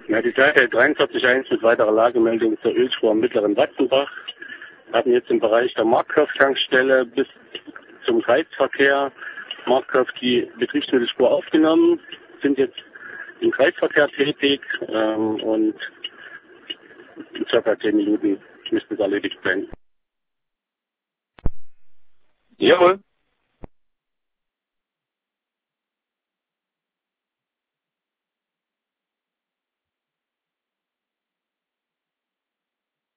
Ja, die Seite 43.1 mit weiterer Lagemeldung zur Ölspur am Mittleren Watzenbach. Wir hatten jetzt im Bereich der Markgraf-Tankstelle bis zum Kreisverkehr Markgraf die Betriebsmittelspur aufgenommen, sind jetzt im Kreisverkehr tätig und in ca. 10 Minuten müsste es erledigt sein. Jawohl.